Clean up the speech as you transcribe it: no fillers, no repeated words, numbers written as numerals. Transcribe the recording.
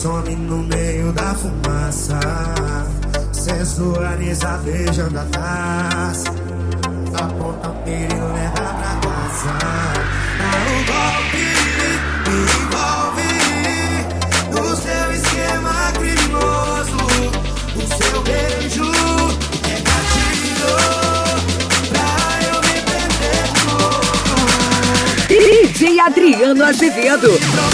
some no meio da fumaça. Sensualiza beijando a taça. Aponta o tiro e leva pra casa. Dá um golpe, me envolve no seu esquema criminoso. O seu beijo é gatilho pra eu me perder todo. DJ Adriano Azevedo.